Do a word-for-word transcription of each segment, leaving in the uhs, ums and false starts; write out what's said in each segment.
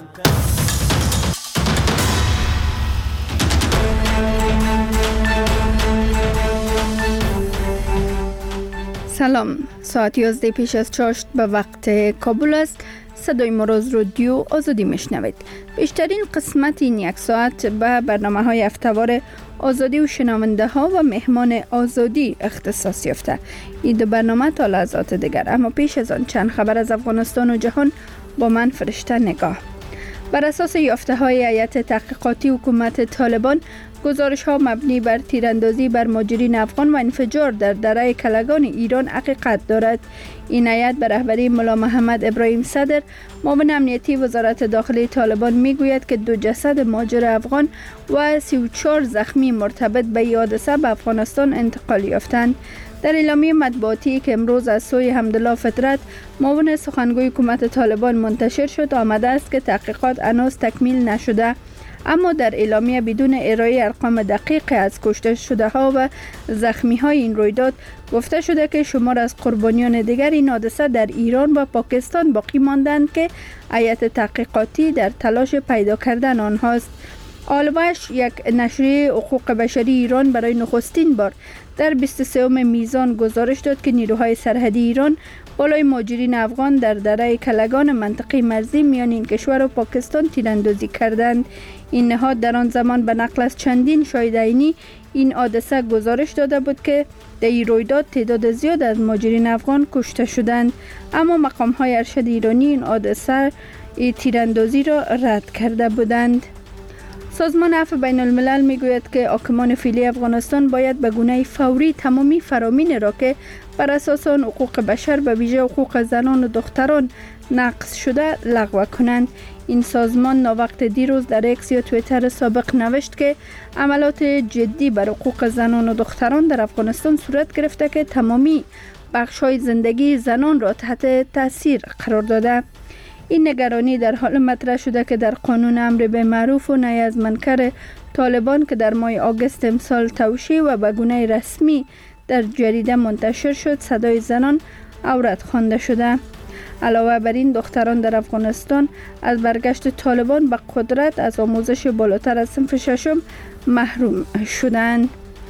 سلام، ساعت یازده پیش از چاشت به وقت کابل است. صدای مراز رادیو آزادی میشنوید. بیشترین قسمت این یک ساعت به برنامه های هفته‌وار آزادی و شنونده ها و مهمان آزادی اختصاص یافته. این دو برنامه تا لحظات دیگر، اما پیش از آن چند خبر از افغانستان و جهان با من فرشته نگاه. بر اساس یافته های هیئت تحقیقاتی حکومت طالبان، گزارش ها مبنی بر تیراندازی بر مهاجرین افغان و انفجار در دره کلگان ایران حقیقت دارد. این هیئت به رهبری ملا محمد ابراهیم صدر، معاون امنیتی وزارت داخلی طالبان میگوید که دو جسد مهاجر افغان و سی و چهار زخمی مرتبط به این حادثه به افغانستان انتقال یافتند. در اعلامیه مطبوعاتی که امروز از سوی حمدالله فطرت، معاون سخنگوی حکومت طالبان منتشر شد، آمده است که تحقیقات هنوز تکمیل نشده، اما در اعلامیه بدون ارائه ارقام دقیق از کشته شده ها و زخمی های این رویداد گفته شده که شمار از قربانیان دیگر این حادثه در ایران و پاکستان باقی ماندند که هیئت تحقیقاتی در تلاش پیدا کردن آنهاست. آلوش، یک نشریه حقوق بشری ایران، برای نخستین بار در بیست و سوم میزان گزارش داد که نیروهای سرحدی ایران بالای مهاجرین افغان در دره کلگان منطقه مرزی میان این کشور و پاکستان تیراندازی کردند. این نهاد در آن زمان به نقل از چندین شاهد عینی این حادثه گزارش داده بود که در این رویداد تعداد زیاد از مهاجرین افغان کشته شدند، اما مقام‌های ارشد ایرانی این حادثه تیراندازی را رد کرده بودند. سازمان عفو بین الملل میگوید که حاکمان فعلی افغانستان باید به گونه فوری تمامی فرامین را که بر اساس آن حقوق بشر به ویژه حقوق زنان و دختران نقض شده لغو کنند. این سازمان ناوقت دیروز در اکس یا توییتر سابق نوشت که عملات جدی بر حقوق زنان و دختران در افغانستان صورت گرفته که تمامی بخش‌های زندگی زنان را تحت تاثیر قرار داده. این نگرانی در حال مطرح شده که در قانون امر به معروف و نهی از منکر طالبان که در ماه آگوست امسال توشیح و به گونه رسمی در جریده منتشر شد، صدای زنان عورت خوانده شده. علاوه بر این، دختران در افغانستان از برگشت طالبان به قدرت از آموزش بالاتر از صنف ششم محروم شدند.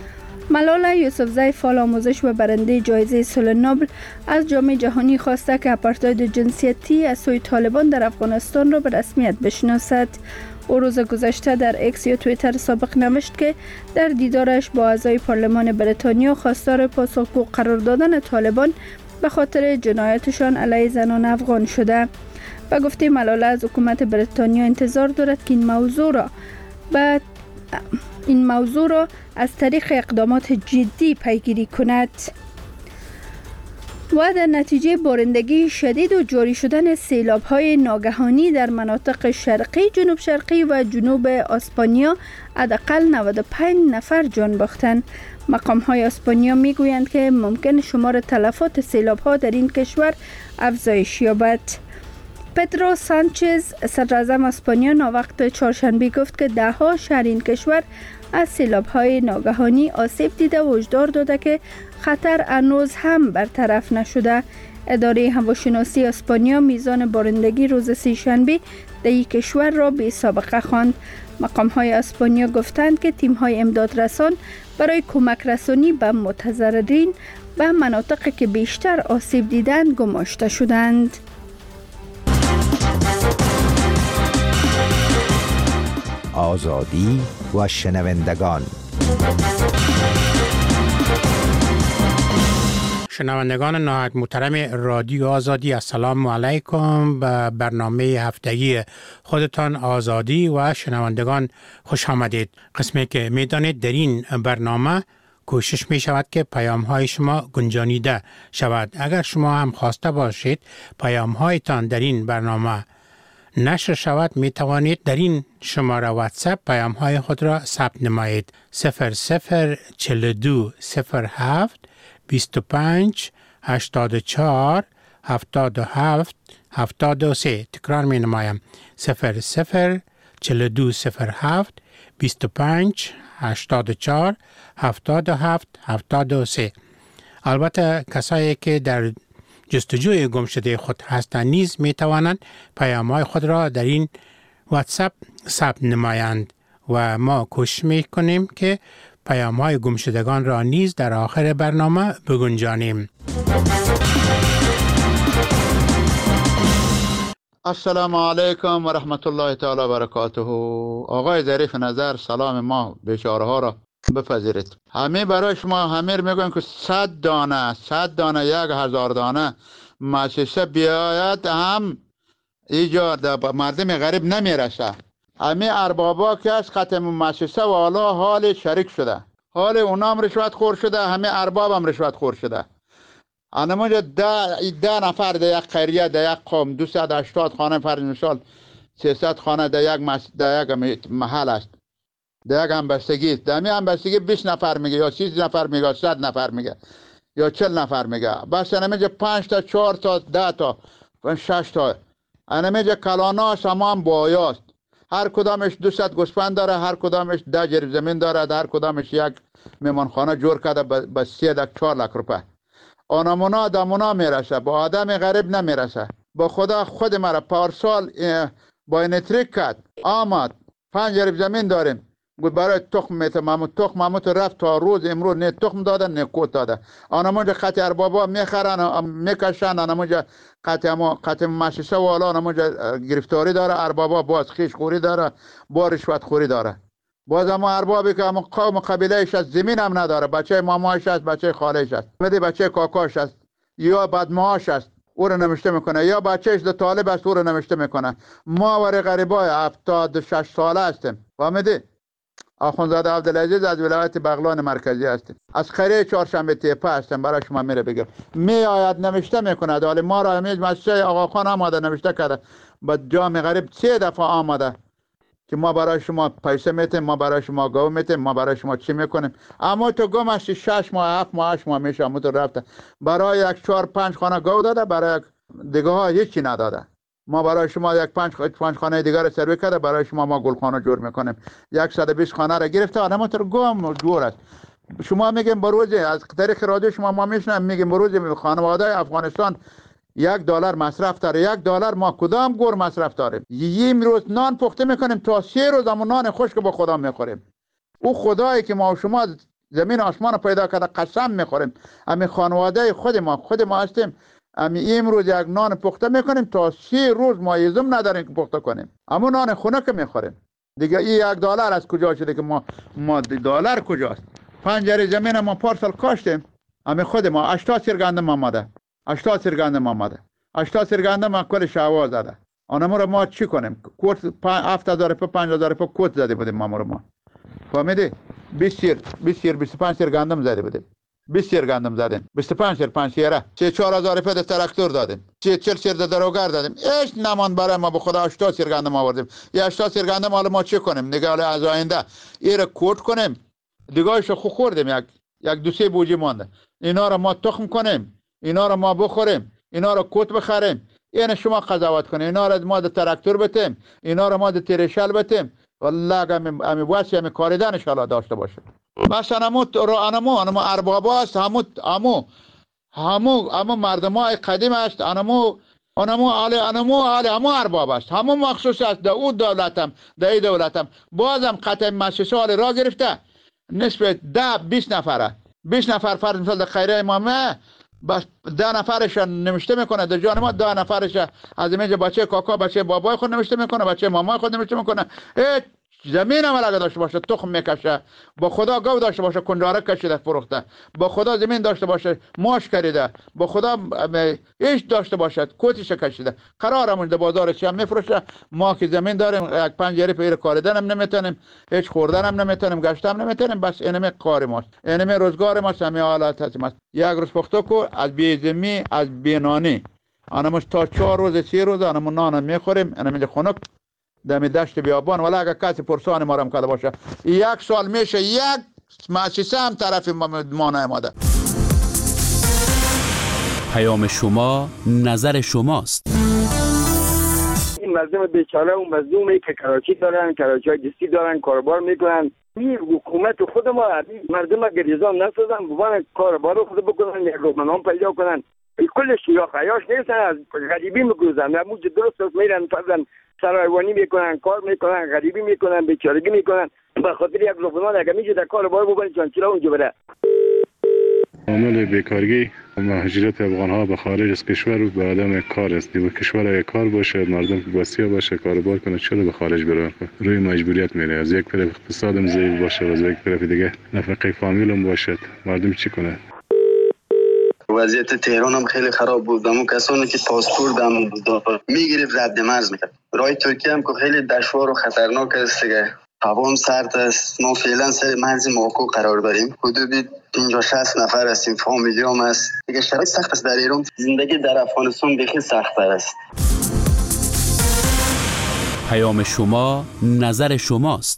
ملاله یوسفزی، فعال آموزش و برنده جایزه صلح نوبل، از جامعه جهانی خواسته که آپارتاید جنسیتی از سوی طالبان در افغانستان را به رسمیت بشناسد. او روز گذشته در اکس یا توییتر سابق نوشت که در دیدارش با اعضای پارلمان بریتانیا خواستار پاسخگو قرار دادن طالبان به خاطر جنایتشان علیه زنان افغان شده. و گفته ملاله از حکومت بریتانیا انتظار دارد که این موضوع را به این موضوع را از طریق اقدامات جدی پیگیری کند. و در نتیجه بارندگی شدید و جاری شدن سیلاب‌های ناگهانی در مناطق شرقی، جنوب شرقی و جنوب اسپانیا حداقل نود و پنج نفر جان باختند. مقام‌های اسپانیا می‌گویند که ممکن شمار تلفات سیلاب‌ها در این کشور افزایش یابد. پدرو سانچز، صدراعظم اسپانیا، ناوقت چهارشنبه گفت که ده‌ها شهر این کشور از سیلاب‌های ناگهانی آسیب دیده و هشدار داده که خطر هنوز هم برطرف نشده. اداره هواشناسی اسپانیا میزان بارندگی روز سه‌شنبه در این کشور را بی سابقه خواند. مقام‌های اسپانیا گفتند که تیم‌های امدادرسان برای کمک رسانی به متضررین و مناطقی که بیشتر آسیب دیدند گماشته شدند. آزادی و شنوندگان. شنوندگان نهایت محترم رادیو آزادی، السلام علیکم. به برنامه هفتگی خودتان آزادی و شنوندگان خوش آمدید. قسمی که میدانید در این برنامه کوشش می شود که پیام های شما گنجانیده شود. اگر شما هم خواسته باشید پیام هایتان در این برنامه نشر شود، می توانید در این شماره واتساپ پیام های خود را ثبت نمایید. صفر صفر چهل و دو صفر هفت بیست و پنج هشتاد و چهار هفتاد و هفت هفتاد و سه. تکرار می نمایم. صفر صفر چهل و دو صفر هفت بیست و پنج هشتاد و چهار هفتاد و هفت هفتاد و سه. البته کسایی که در جستجوی گم شده خود هستند نیز می توانند پیام‌های خود را در این واتساپ ثبت نمایند و ما کوشش میکنیم که پیام های گمشدگان را نیز در آخر برنامه بگنجانیم. السلام علیکم و رحمت الله تعالی و برکاته. آقای ظریف نظر، سلام ما بیچاره ها را بپذیرید. همه برای شما همه میگن که صد دانه صد دانه یک هزار دانه مؤسسه بیاید هم ایجاد مردم غریب نمیرسه. همه اربابا که از ختم مؤسسه و حالا حال شریک شده، حال اونا هم رشوت خور شده، همه ارباب هم رشوت خور شده. انمونجا ده, ده نفر در یک قریه در یک قوم دویست و هشتاد خانه فرض مثال سیصد خانه در یک مس... در یک محل است، در یک همبستگی است. در می همبستگی بیست نفر میگه یا سی نفر میگه، صد نفر میگه یا چهل نفر میگه. بس انمونجا پنج تا چهار تا ده تا شش تا انمونجا کلاناش هم بایاست. هر کدامش دویست گوسفند داره، هر کدامش ده جریب زمین داره، هر کدامش یک میمانخانه جور کرده به سه لک چهار لک روپه. آنمونا دمونا میرسه، با آدم غریب نمیرسه. با خدا خود مرا پارسال با اینتریک کرد آمد پنج جریب زمین داریم، گفت برای تخم میتم ماموت تخم ماموت رفت تا روز امروز نه تخم داده نه کوت داده. آنمونجا قطع اربابا میخرن میکشن، آنمونجا قطع قطع مؤسسه و حالا آنمونجا گرفتاری داره، اربابا باز خیش خوری داره، با رشوت خوری داره. باز اما اربابی که اما قوم قبیلهش است زمین هم نداره، بچه مامایش است، بچه خالهش است، مدی بچه کاکاش است یا بدماش است او رو نمشته میکنه، یا بچهش ده طالب است او رو نمشته میکنه. ما ور غریبای هفتاد و شش ساله هستیم، فهمیدی؟ آخوندزاده عبدالعزیز از ولایت بغلان مرکزی هستیم، از قریه چهارشنبه تیپه هستیم. برای شما میره بگم می آید نمشته میکنه. حالی ما را همیشه مسجد آقا خان آماده نمشته کرده، با جام غریب سه دفعه آمده که ما برای شما پیسه میتیم، ما برای شما گاو میتیم، ما برای شما چی میکنیم. اما تو گم هستی شش ماه هفت ماه هشت ماه میشه اما تو رفته برای یک چهار پنج خانه گاو داده، برای دیگه ها هیچی نداده. ما برای شما یک پنج پنج خانه دیگر سروی کرده، برای شما ما گلخانه جور میکنیم. صد و بیست خانه را گرفته، آدم تو گم دور است. شما میگیم بروزی از طریق رادیو شما ما میشنم میگیم بروزی خانواده افغانستان یک دلار مصرف داره، یک دلار ما کدام گور مصرف داریم؟ یه روز نان پخته میکنیم تا سه روز همون نان خشک با خدا میخوریم. او خدایی که ما و شما زمین آسمان پیدا کرده قسم میخوریم، همین خانواده خود ما خود ما هستیم. همین امروز یک نان پخته میکنیم تا سه روز ما یزم نداریم که پخته کنیم، همون نان خنک میخوریم دیگه. این یک دلار از کجا شده که ما ما دلار کجاست؟ پنجره زمین ما پارسال کاشتیم، همین خود ما هشتاد سیر گندم آمده، هشتاد سیر گندم آمده، هشتاد سیر گندم کل شوا زده. آنمو رو ما چی کنیم؟ کوت هفت هزار روپیه پنج هزار روپیه کوت زده بودیم ما رو ما. فهمیدی؟ بیست سیر بیست سیر بیست و پنج سیر گندم زده بودیم، بیست سیر گندم زدیم، بیست و پنج سیر پنج سیره سه چهار هزار روپیه تراکتور دادیم، چه چهل سیر دروگر دادیم. هیچ نمان برای ما به خدا هشتاد سیر گندم آوردیم. یا هشتاد سیر گندم حالا ما چی کنیم؟ نگاه از آینده ایره کوت کنیم، دیگه‌اش خو خوردیم، یک یک دو سه بوجی مونده. اینا رو ما تخم کنیم، اینا رو ما بخوریم، اینا رو کوت بخریم، یعنی شما قضاوت کنیم. اینا رو ما د تراکتور بتیم، اینا رو ما د تریشل بتیم. والله هم هم واسه هم کاریدن ان شاء الله داشته باشه. مثلا همو رو انمو انمو اربابا است، همو همو همو همو مردمای قدیم است، انمو انمو علی انمو علی همو ارباب است، همو مخصوص است د او دولتم د ای دولتم. بازم قطع مؤسسه را گرفته نصف ده بیست نفره بیست نفر فرض مثال در خیره امامه، بس ده نفرش نوشته میکنه در جان ما، ده نفرش از اینجا بچه کاکا بچه بابای خود نوشته میکنه، بچه مامای خود نوشته میکنه. هیچ زمین هم اگه داشته باشه تخم میکشه، با خدا گاو داشته باشه کنجاره کشیده فروخته، با خدا زمین داشته باشه ماش کریده، با خدا هیچ داشته باشه کوتیش کشیده، قرارمون در بازار چی هم میفروشه. ما که زمین داریم یک پنجره پیر کاریدن هم نمیتونیم، هیچ خوردن هم نمیتونیم، گشت هم نمیتونیم. بس اینم کار ماست، اینم روزگار ماست، همه حالات هست. یک روز پخته کو از بیزمی از بینانی آنموش تا چهار روز سه روز آنمون نان میخوریم. اینم خنک دم دشت بیابان، ولی اگه کسی پرسان ما رم کرده باشه یک سال میشه یک مؤسسه هم طرف ما نماده. پیام شما نظر شماست. این مردم بیچاره و مظلومی که کراچی دارن، کراچی های دستی دارن، کاربار میکنن. این حکومت خود ما مردم گریزان نسازن، بوان کاربار خود بکنن، یک روزنامه پیدا کنن. کلش یا خیاش نیستن، از غریبی میگذرن. نموز درست است میرن فضلا سرایوانی میکنن، کار میکنن، غریبی میکنن، بیچارگی میکنن. به خاطر یک لقمه اگه میشه در کار بار ببرن چون چرا اونجا بره. عامل بیکارگی و مهاجرت افغان ها به خارج از کشور و به عدم کار است. و کشور اگه کار باشه، مردم وسیع باشه، کاروبار کنه، چرا به خارج بره؟ روی مجبوریت میره. از یک طرف اقتصادم ضعیف باشه و از یک طرف دیگه نفقه فامیلم باشه، مردم چی کنه؟ وضعیت تهران هم خیلی خراب بود. اما کسانی که پاسپورت هم میگرفت رد مرز میکرد. راه ترکیه هم که خیلی دشوار و خطرناک است دیگه. هوا هم سرد است. ما فعلا سر مرز ماکو قرار داریم. حدود پنجاه شصت نفر هستیم، فامیلی هم است دیگه. شرایط سخت است در ایران. زندگی در افغانستان بخی سخت تر است. پیام شما نظر شماست.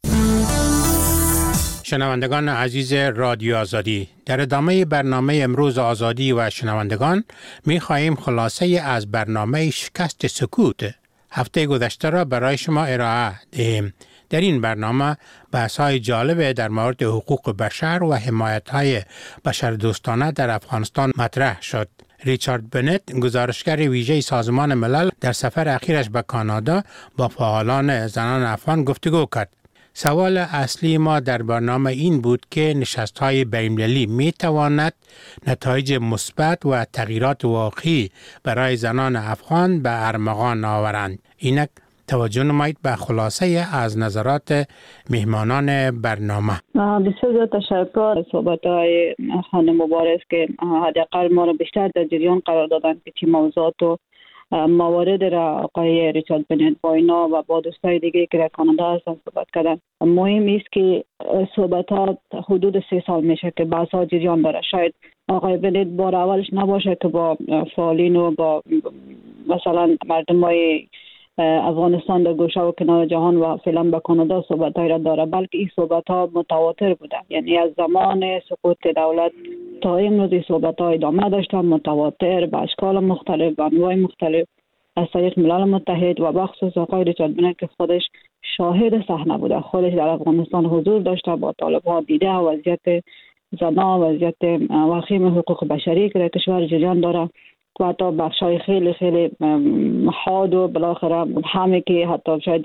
شنوندگان عزیز رادیو آزادی، در ادامه برنامه امروز آزادی و شنوندگان می خواهیم خلاصه از برنامه شکست سکوت هفته گذشته را برای شما ارائه دهیم. در این برنامه بحث‌های جالب در مورد حقوق بشر و حمایت‌های بشردوستانه در افغانستان مطرح شد. ریچارد بنت، گزارشگر ویژه سازمان ملل، در سفر اخیرش به کانادا با فعالان زنان افغان گفتگو کرد. سوال اصلی ما در برنامه این بود که نشست‌های بین‌المللی می‌تواند نتایج مثبت و تغییرات واقعی برای زنان افغان به ارمغان آورند. اینک توجه نمایید به خلاصه از نظرات مهمانان برنامه. بسیار زیاد تشکر. صحبت‌های خانم مبارز که حداقل ما را بیشتر در جریان قرار دادن که چی موضوعات و موارد را آقای ریچارد بنت با اینا و با دوستای دیگه که در کانادا هستن صحبت کردن. مهم است که صحبتات حدود سه سال میشه که بحث ها جریان داره. شاید آقای بنت بار اولش نباشه که با فعالین و با مثلا مردم های افغانستان در گوشه و کنار جهان و فعلا به کانادا صحبت‌های را داره، بلکه این صحبت‌ها متواتر بوده. یعنی از زمان سقوط دولت تا امروز این صحبت‌ها ادامه داشتن، متواتر به اشکال مختلف، به انواع مختلف از طریق ملل متحد و بخصوص آقای ریچارد بنت که خودش شاهد صحنه بوده، خودش در افغانستان حضور داشته، با طالب‌ها دیده وضعیت زنان، وضعیت وخیم حقوق بشری که در کشور جریان داره و حتی بخشای خیلی خیلی حاد و بالاخره همه که حتی شاید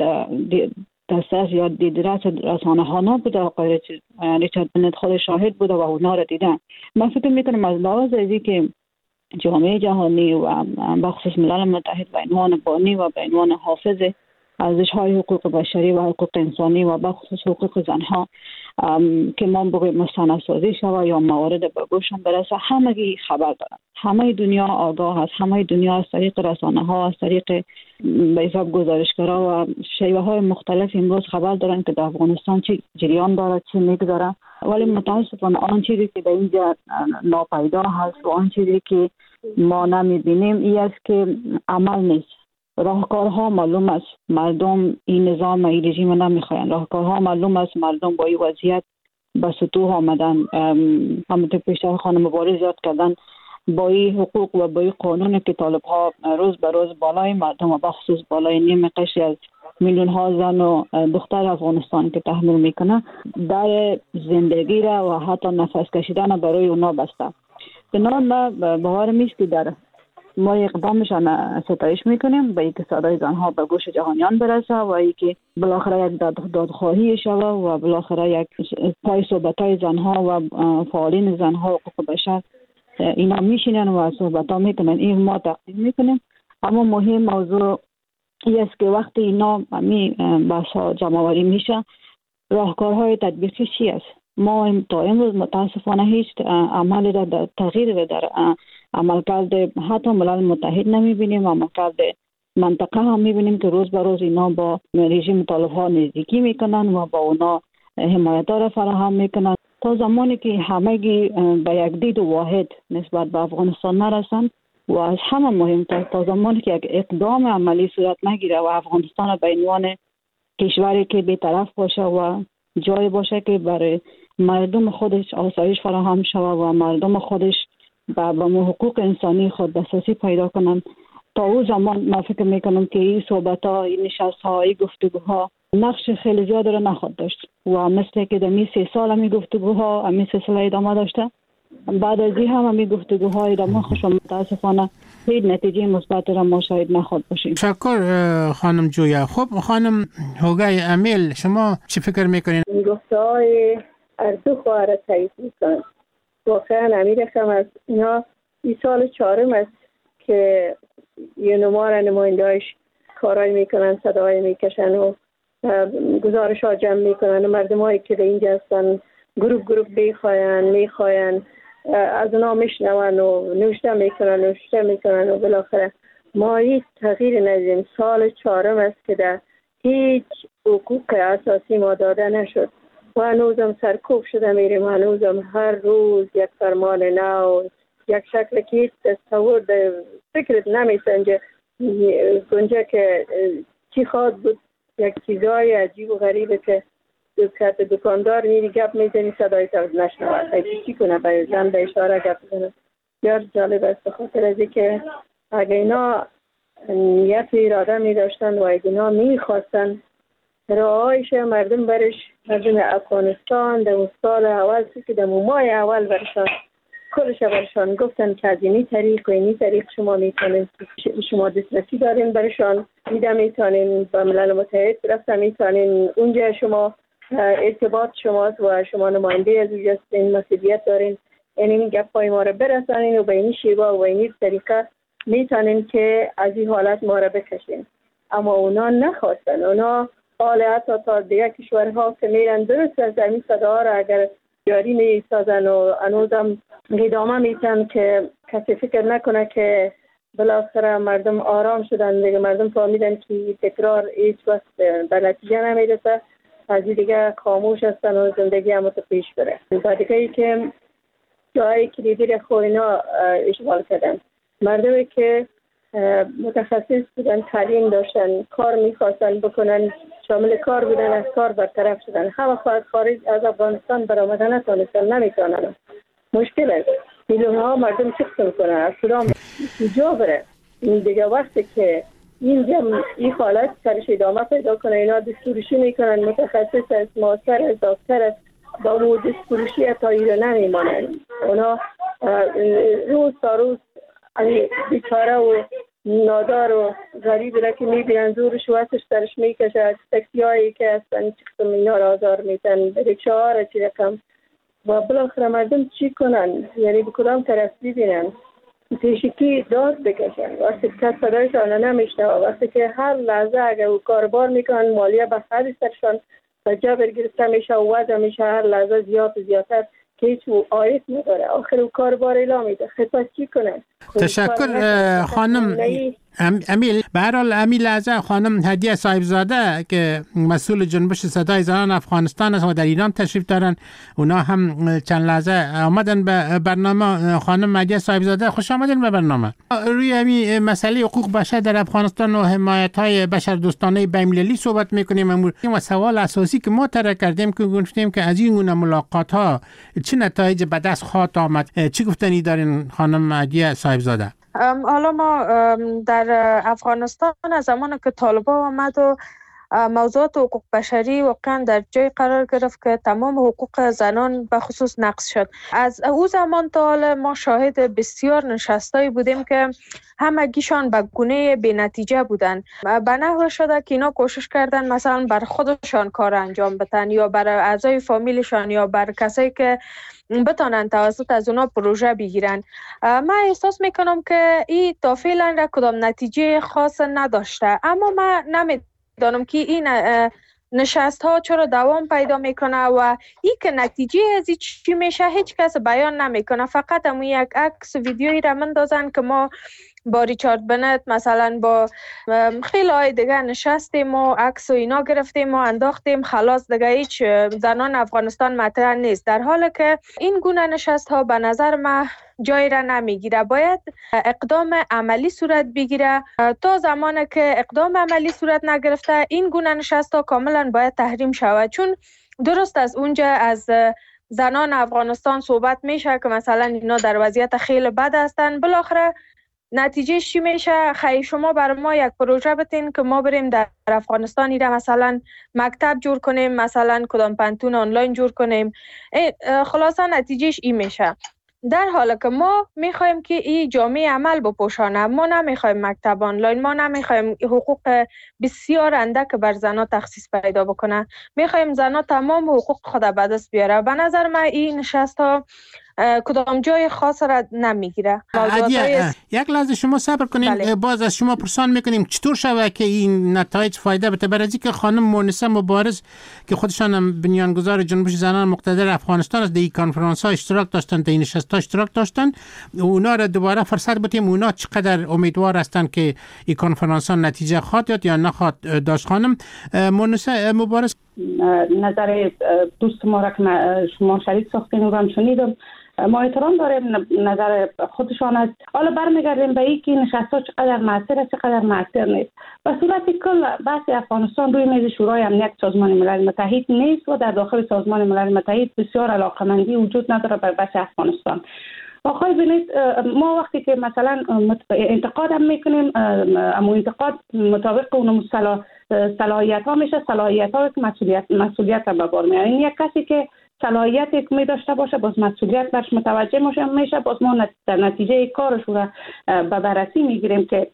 دسترس یا دیدرس رسانه ها نبوده. آقای ریچارد بنت خود شاهد بوده و اونا را دیدن. من فکر میکنم از لحاظ ازی که جامعه جهانی و بخصوص ملل متحد و عنوان بانی و به عنوان حافظ ارزش‌های حقوق بشری و حقوق انسانی و بخصوص حقوق زنها که ما بگویم مستندسازی شود یا موارد به گوشم برسه، همگی خبر دارن. همه دنیا آگاه است، همه دنیا از طریق رسانه ها، از طریق به حساب گزارشگرا و شیوه های مختلف امروز خبر دارن که در افغانستان چی جریان داره، چی میگذره. ولی متاسفانه آن چیزی که در اینجا ناپیدا هست و آن چیزی که ما نمیبینیم این است که عمل نیست. راهکارها معلوم است، مردم این نظام این رژیم نمیخواین. راهکارها معلوم است، مردم با این وضعیت به سطوح آمدن. همونطور پیشتر خانم مبارز یاد کردن، با این حقوق و با این قانون که طالب ها روز به روز بالای مردم و بخصوص بالای نیم قشری از میلیون ها زن و دختر افغانستان که تحمل میکنه، در زندگی را و حتی نفس کشیدن برای اونا بسته. بنابراین ما باورم است که در ما اقدامشان ستایش میکنیم به اینکه صدای زنها به گوش جهانیان برسه و اینکه بالاخره یک دادخواهی شود و بالاخره یک پای صحبت‌های زنها و فعالین زنها و حقوق بشر اینا میشینن و صحبت‌ها میکنن. این ما تقدیم میکنیم. اما مهم موضوع این است که وقتی اینا می بحث‌ها جمع‌آوری میشه، راهکارهای تطبیقی چی است؟ ما تا امروز متاسفانه هیچ عملی را در تغییر را در عملکرد حتی ملل متحد نمیبینیم. عملکرد منطقه هم میبینیم که روز به روز اینا با رژیم طالب ها نزدیکی میکنن و با اونا حمایت را فراهم میکنن تا زمانی که همگی به یک دید واحد نسبت به افغانستان نرسن و از همه مهمتر تا زمانی که یک اقدام عملی صورت نگیره و افغانستان به عنوان کشوری که بی‌طرف باشه و جای باشه که برای مردم خودش آسایش فراهم شود و مردم خودش به حقوق انسانی خود دسترسی پیدا کنن، تا او زمان من فکر میکنم که این صحبت ها، این نشست ها، این گفتگوها نقش خیلی زیاد را نخواهد داشت و مثل که در می سه سال همی گفتگوها همی سلسله ادامه داشته بعد از این هم همین گفتگوهای را ما خوشم متاسفانه هیچ نتیجه مثبت را ما شاید نخواد باشیم. شکر خانم جویا. خب خانم هوگای امیل، شما چی فکر میکنین؟ گفته های اردو خواهر را تایید میکنم. واقعا امیر هم از اینا این سال چهارم است که یه نمار نمایندهاش کارایی میکنن، صدای میکشن و گزارش ها جمع میکنن و مردم هایی که در اینجا هستن گروپ گروپ بیخواین میخواین از اونا میشنون و نوشته میکنن نوشته میکنن و بالاخره ما هیچ تغییر ندیدیم. سال چهارم است که در هیچ حقوق اساسی ما داده نشد و هنوزم سرکوب شده میریم. هنوزم هر روز یک فرمان نو، یک شکل که هیچ تصور فکرت نمیسنجه گنجه که چی خواد بود. یک چیزای عجیب و غریبه که دکت دکاندار میری گپ میزنی صدای تو نشنوه، خیلی چی کنه به زن به اشاره گپ بزنه. بسیار جالب است، بخاطر از اینکه اگه اینا نیت و اراده می داشتن و اگه اینا می خواستن راهایش مردم برش، مردم افغانستان در سال اول که در ماه اول برشان کلش برشان گفتن که از اینی طریق و اینی طریق شما میتونین، شما دسترسی دارین برشان، میده میتونین با ملل متحد رفتن، میتونین اونجا شما ارتباط شماست و شما نماینده از اونجا این مسئولیت دارین، این گپای ما رو برسانین و به این شیوه و این طریقه میتونین که از این حالت ما رو بکشین. اما اونا نخواستن. اونا حال حتی تا دیگه کشورها که میرن درست از این صدا را اگر جاری میسازن و هنوزم ادامه میتن که کسی فکر نکنه که بالاخره مردم آرام شدن دیگه، مردم فهمیدن که تکرار هیچ وقت به نتیجه نمیرسه، از دیگه خاموش هستن و زندگی هم پیش بره. و دیگه ای که جایی کلیدی خو اینا اشغال کردن، مردمی که متخصص بودن، تعلیم داشتن، کار میخواستن بکنن، شامل کار بودن، از کار برطرف شدن. همه خواهد خارج از افغانستان برآمدن نتونستن، نمیتونن. مشکل است. میلیون ها مردم چه قسم کنن؟ از کدام کجا بره؟ این دیگه وقتی که این این حالت سرش ادامه پیدا کنه، اینا دستورشی میکنن، متخصص است، ماستر است، دکتر است، با مو دستورشی تا ایره نمیمانن. اونا روز تا روز بیچاره و نادار و غریب را که میبینن زورش و وستش سرش میکشه، از تکسی هایی که هستن چی قسم اینا را آزار میتن، ریکشه ها را چی رقم و بالاخره مردم چی کنن؟ یعنی به کدام طرف ببینن؟ پیشکی داد بکشن. وقتی که صدایشان نمیشنوه، وقتی که هر لحظه اگر او کاربار میکنن مالیه به خرج سرشان و جبر گرفته میشه و وضع میشه هر لحظه زیاد و زیادتر که هیچ آیت نداره. آخر او کاربار اعلام میده، خب چی کنن؟ تشکر خانم امیل. به هر حال امیل از خانم هدیه صاحبزاده که مسئول جنبش صدای زنان افغانستان است و در ایران تشریف دارن، اونا هم چند لحظه آمدن به برنامه. خانم هدیه صاحبزاده خوش آمدین به برنامه. روی همین مسئله حقوق بشر در افغانستان و حمایت های بشر دوستانه بین‌المللی صحبت میکنیم امروز. و سوال اساسی که ما طرح کردیم که گفتیم که از این گونه ملاقات ها چه نتایج به دست خواهد آمد، چی گفتنی دارین خانم هدیه صاحبزاده؟ حالا ما در افغانستان از زمان که طالبان آمد و موضوعات حقوق بشری واقعا در جای قرار گرفت که تمام حقوق زنان به خصوص نقض شد. از او زمان تا حال ما شاهد بسیار نشستایی بودیم که همگیشان به گونه بی نتیجه بودن. به نحو شده که اینا کوشش کردن مثلا بر خودشان کار انجام بدن یا بر اعضای فامیلشان یا بر کسایی که بتانن توسط از اونا پروژه بگیرن. من احساس میکنم که این تا فعلا را کدام نتیجه خاص نداشته، اما من نمیدانم که این نشست ها چرا دوام پیدا میکنه و این که نتیجه از این چی میشه هیچ کس بیان نمیکنه. فقط همون یک عکس ویدیویی را مندازن که ما با ریچارد بنت مثلا با خیلی های دیگه نشستیم و عکس و اینا گرفتیم و انداختیم، خلاص دیگه هیچ زنان افغانستان مطرح نیست. در حالی که این گونه نشست ها به نظر من جای را نمیگیره. باید اقدام عملی صورت بگیره. تا زمانی که اقدام عملی صورت نگرفته این گونه نشست ها کاملا باید تحریم شود، چون درست از اونجا از زنان افغانستان صحبت میشه که مثلا اینا در وضعیت خیلی بد هستن. بالاخره نتیجه چی میشه؟ خیلی شما برای ما یک پروژه بتین که ما بریم در افغانستان ایره مثلا مکتب جور کنیم، مثلا کدام پنتون آنلاین جور کنیم. خلاصا نتیجهش این میشه. در حالی که ما میخوایم که این جامعه عمل بپوشانه، ما نمیخوایم مکتب آنلاین، ما نمیخوایم حقوق بسیار اندک بر زنها تخصیص پیدا بکنه، میخوایم زنها تمام حقوق خود به دست بیاره. به نظر من این نشست ها کدام جای خاص را نمیگیره. یک لحظه شما صبر کنین. بله. باز از شما پرسان میکنیم چطور شوه که این نتایج فایده بده؟ برای اینکه خانم مونسه مبارز که خودشان هم بنیانگذار جنبش زنان مقتدر افغانستان است، در این کنفرانس ها اشتراک داشتن، در این نشست ها اشتراک داشتن، اونا را دوباره فرصت بدیم اونا چقدر امیدوار هستن که این کنفرانس ها نتیجه خواهد داد یا نخواهد داشت. خانم مونسه مبارز، نظر دوست ما را که شما شریک ساختین و هم شنیدم، ما احترام داریم نظر خودشان است. حالا برمیگردیم به این که نشست‌ها چقدر مؤثر است چقدر مؤثر نیست. به صورت کل بحث افغانستان روی میز شورای امنیت سازمان ملل متحد نیست و در داخل سازمان ملل متحد بسیار علاقه‌مندی وجود نداره بر بحث افغانستان. آخوای بینید ما وقتی که مثلا انتقاد هم میکنیم، اما انتقاد مطابق اون صلاحیت ها میشه، صلاحیت ها که مسئولیت مسئولیت را به بار میاره. این یک کسی که صلاحیت یک می داشته باشه باز مسئولیت برش متوجه میشه، باز ما در نتیجه کارش را به بررسی میگیریم که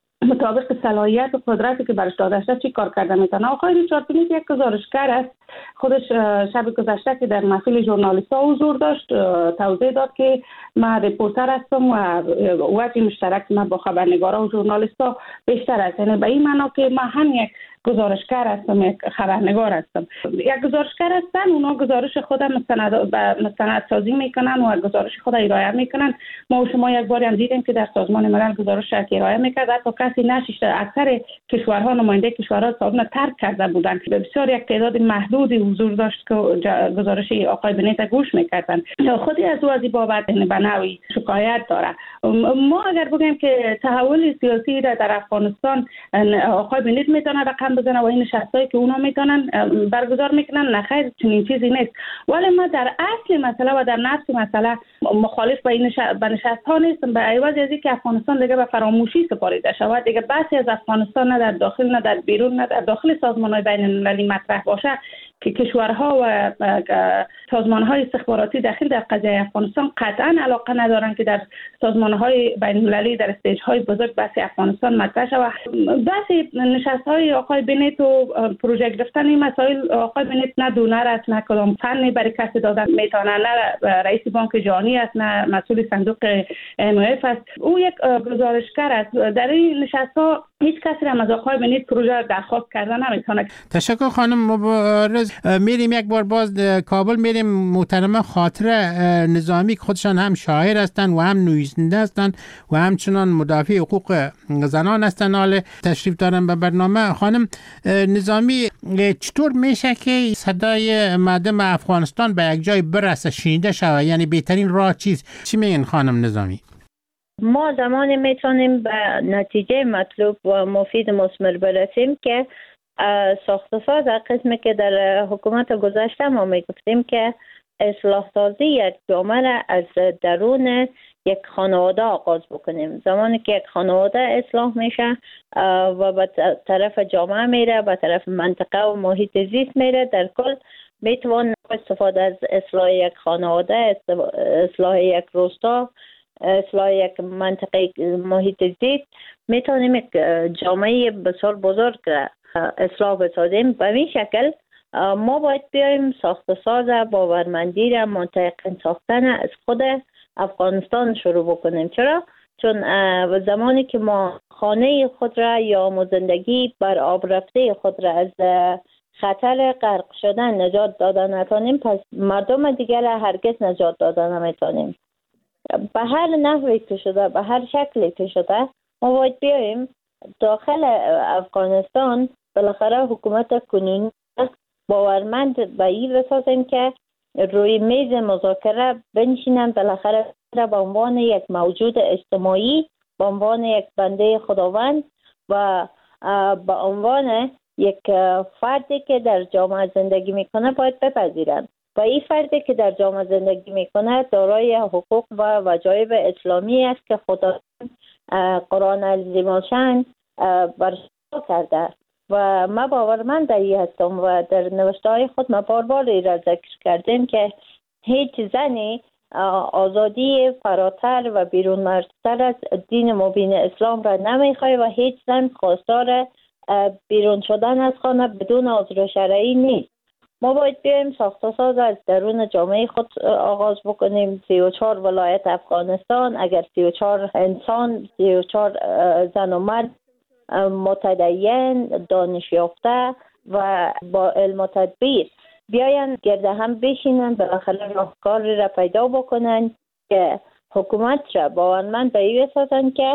مطابق صلاحیت و قدرتی که برش داده شده چی کار کرده میتونه. آقای ریچارد بنیت یک گزارشگر است. خودش شب گذشته که در محفل ژورنالیست‌ها حضور داشت توضیح داد که من رپورتر هستم و وجه مشترک من با خبرنگارا و ژورنالیست‌ها بیشتر است. یعنی به این معنا که من هم یک گزارشگر هستم، یک خبرنگار هستم. یک گزارشگر هستن، اونا گزارش خود مستند مستند سازی میکنن و گزارش خود ارائه میکنن. ما و شما یک بار هم دیدیم که در سازمان ملل گزارش ارائه میکرد، حتی کسی نشیشته. اکثر کشورها نماینده کشورها سازمان ترک کرده بودن که بسیار یک تعداد محدودی حضور داشت که گزارش آقای بنیت گوش میکردن. خودی از او از این بابت به نوعی شکایت داره. ما اگر بگیم که تحول سیاسی در افغانستان آقای بنیت میتونه رقم بزنه و این نشستایی که اونا میتونن برگزار میکنن، نخیر چنین چیزی نیست. ولی ما در اصل مسئله و در نفس مسئله مخالف به این نشست ها نیستم، به عوض از اینکه افغانستان دیگه به فراموشی سپاریده شود، دیگه بحثی از افغانستان نه در داخل نه در بیرون نه در داخل سازمان‌های بین‌المللی مطرح باشه که کشورها و سازمان‌های استخباراتی داخل در قضیه افغانستان قطعاً علاقه ندارن که در سازمان‌های بین‌المللی در استیج‌های بزرگ بحث افغانستان مطرح شود. بحث نشست‌های آقای بنیت و پروژه گرفتن این مسائل، آقای بنیت نه دونر است، نه کدام فنی برای کسی دادن میتونه، نه رئیس بانک جهانی است، نه مسئول صندوق ام اف است. او یک گزارشگر است. در این نشست‌ها هیچ کسی هم از آقای بنیت پروژه درخواست کردن نمیتونه. تشکر خانم مبارز. میریم یک بار باز کابل، میریم محترمه خاطره نظامی که خودشان هم شاعر هستند و هم نویسنده هستند و همچنان مدافع حقوق زنان هستند. حال تشریف دارن به برنامه. خانم نظامی، چطور میشه که صدای مردم افغانستان به یک جای برسه، شنیده شود؟ یعنی بهترین راه چیست؟ چی میگن خانم نظامی؟ ما زمانی میتونیم به نتیجه مطلوب و مفید مثمر برسیم که ساخت ساز قسمی که در حکومت گذشته ما میگفتیم که اصلاح سازی یک جامعه را از درون یک خانواده آغاز بکنیم. زمانی که یک خانواده اصلاح میشه و به طرف جامعه میره، به طرف منطقه و محیط زیست میره، در کل میتوان استفاده از اصلاح یک خانواده، اصلاح یک روستا، اصلاح یک منطقه محیط زیست، میتونیم یک جامعه بسیار بزرگ اصلاح بسازیم. به این شکل ما باید بیایم ساخت ساز باورمندی را منطقه ساختن از خود افغانستان شروع بکنیم. چرا؟ چون زمانی که ما خانه خود را یا زندگی بر آب رفته خود را از خطر غرق شدن نجات دادن نتونیم، پس مردم دیگر را هرگز نجات دادن نمیتونیم. به هر نحوی که شده، به هر شکلی که شده، ما باید بیاییم داخل افغانستان بالاخره حکومت کنونی باورمند به این بسازیم که روی میز مذاکره بنشینن، بالاخره به عنوان یک موجود اجتماعی، به عنوان یک بنده خداوند و به عنوان یک فردی که در جامعه زندگی میکنه باید بپذیرند. و این فردی که در جامعه زندگی میکنه دارای حقوق و وجایب اسلامی است که خدا قرآن عظیم الشان برشا کرده و ما باورمند در این هستم و در نوشته های خود ما بار بار را ذکر کردیم که هیچ زنی آزادی فراتر و بیرون مرزتر از دین مبین اسلام را نمیخواه و هیچ زن خواستار بیرون شدن از خانه بدون عذر شرعی نیست. ما باید بیایم ساخت و ساز از درون جامعه خود آغاز بکنیم. سی و چهار ولایت افغانستان، اگر سی و چهار انسان، سی و چهار زن و مرد متدین، دانش یافته و با علم و تدبیر بیاین گرد هم بشینن، بالاخره راهکار را پیدا بکنن که حکومت را باورمند به این بسازن که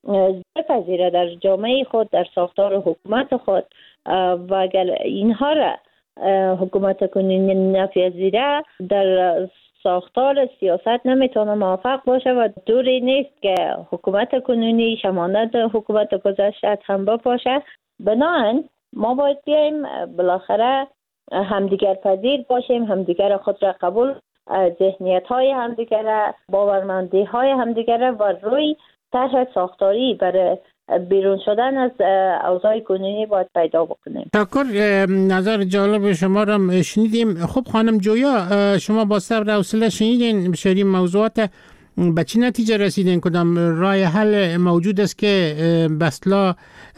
بپذیره در جامعه خود، در ساختار حکومت خود. و اگر اینها را حکومت کنونی نپذیره، در ساختار سیاست نمیتونه موفق باشه و دوری نیست که حکومت کنونی شمانت حکومت گذشته هم باشه. بنابراین ما باید بیاییم بالاخره همدیگر پذیر باشیم، همدیگر خود را قبول، ذهنیت های همدیگر، باورمندی های همدیگر و روی طرح ساختاری برای بیرون شدن از اوضاع کنونی باید پیدا بکنیم. تشکر، نظر جالب شما را شنیدیم. خب خانم جویا، شما با صبر و حوصله شنیدین بسیاری موضوعات، به چه نتیجه رسیدین؟ کدام راه حل موجود است که بسلا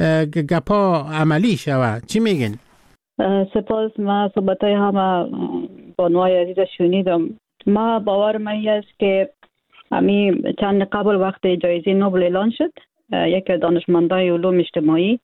گپا عملی شود؟ چی میگین؟ سپاس. ما صحبتای همه بانوای عزیز شنیدم. ما باورم این است که امی چند قبل وقت جایزه نوبل اعلان شد، یک دانشمندای علوم اجتماعی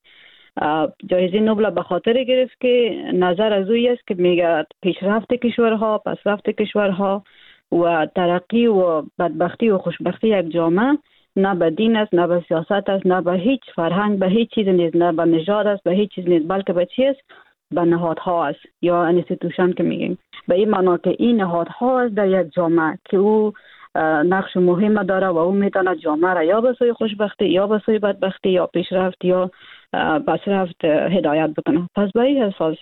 جایزه نوبل به خاطر گرفت که نظر از اوی است که میگه پیشرفت کشورها، پسرفت کشورها و ترقی و بدبختی و خوشبختی یک جامعه نه به دین است، نه به سیاست است، نه به هیچ فرهنگ، به هیچ چیز نیست، نه به نژاد است، به هیچ چیز نیست، بلکه به چی است؟ به نهادها است یا انستیتوشن که میگیم. به این معنا که این نهادها است در یک جامعه که او نقش مهم داره و او میتونه جامعه را یا به سوی خوشبختی یا به سوی بدبختی یا پیشرفت یا پسرفت هدایت بکنه. پس به این اساس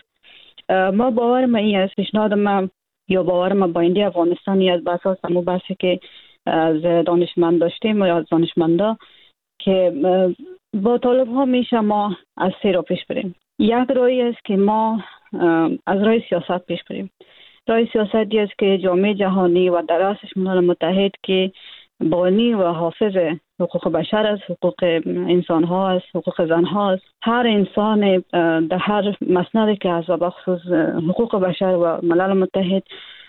ما باورم این است، پیشنهاد من یا باورم با آینده افغانستانی است، به اساس همون بحثی که از دانشمند داشتیم یا از دانشمندا که با طالب ها میشه ما از سه را پیش بریم. یک راهی است که ما از راه سیاست پیش بریم. راه سیاستی است که جامعه جهانی و در رأسش ملل متحد که بانی و حافظ حقوق بشر است، حقوق انسان ها است، حقوق زن ها است. هر انسان در هر مسندی که از و بخصوص حقوق بشر و ملل متحد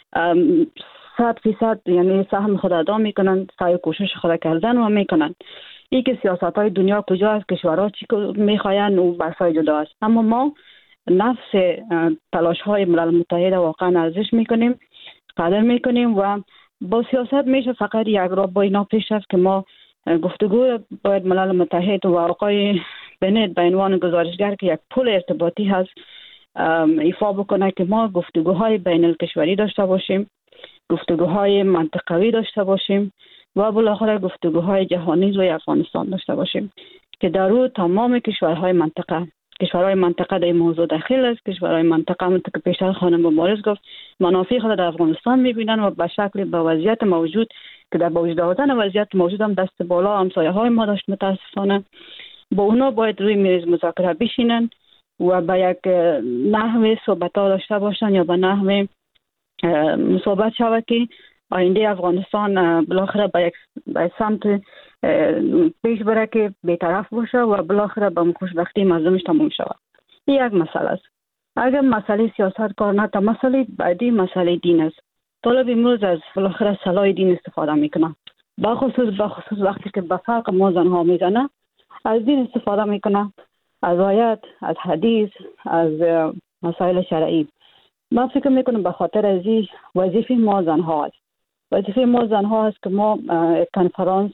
صد فیصد یعنی سهم خود ادا میکنن، سعی کوشش خود کردن و میکنن. این که سیاست های دنیا کجا است، کشورها چی میخواین و بحثای جدا است. اما ما نفس تلاش های ملل متحد واقعا ارزش میکنیم، قدر میکنیم و با سیاست میشه فقط یک راه با اینا پیش رفت که ما گفتگو باید ملل متحد و آقای بنت به عنوان گزارشگر که یک پل ارتباطی هست ایفا بکنه که ما گفتگوهای بین الکشوری داشته باشیم، گفتگوهای منطقوی داشته باشیم و بالاخره گفتگوهای جهانی روی افغانستان داشته باشیم که در او تمام کشورهای منطقه کشورهای منطقه در این موضوع داخل است. کشورهای منطقه منطقه پیشتر خانم مبارز گفت منافع خود در افغانستان میبینن و به شکل به وضعیت موجود که در با وجود آوردن وضعیت موجود هم دست بالا همسایه های ما داشت متاسفانه. با اونا باید روی میز مذاکره بشینن و به یک نحوه صحبت ها داشته باشن یا به نحوه صحبت شود که آینده افغانستان بالاخره به یک به سمت پیش بره که بی‌طرف باشه و بالاخره به خوشبختی مردمش تموم شود. این یک مسئله است. اگر مسئله سیاست کار نه، تا مسئله بعدی مسئله دین است. طالب امروز از بالاخره سلاح دین استفاده میکنه. با خصوص با خصوص وقتی که به فرق ما زنها میزنه از دین استفاده میکنه، از آیات، از حدیث، از مسائل شرعی. من فکر میکنم به خاطر از این وظیفه ما زنها است. وظیفه ما زنها است که ما کنفرانس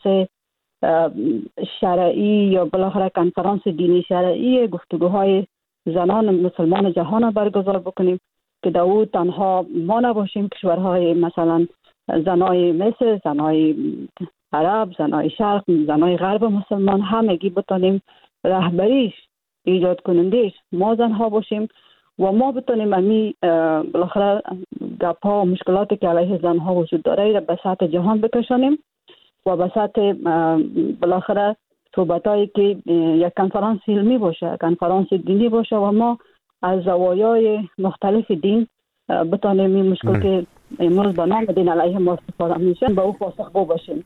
شرعی یا بالاخره کنفرانس دینی شرعی گفتگوهای زنان مسلمان جهان برگزار بکنیم که در او تنها ما نباشیم، کشورهای مثلا زنای مصر، زنای عرب، زنای شرق، زنای غرب مسلمان همگی بتونیم رهبریش ایجاد کنندش ما زنها باشیم و ما بتونیم امی بالاخره گپ‌ها و مشکلاتی که علیه زنها وجود داره را به سطح جهان بکشانیم و به سطح بالاخره صحبتایی که یک کنفرانس علمی باشه، کنفرانس دینی باشه و ما از زوایای مختلف دین بتونیم این مشکل که امروز به نام دین علیه ما استفاده میشن به او پاسخگو باشیم.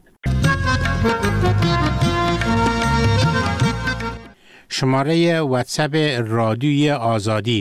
شماره واتساپ رادیوی آزادی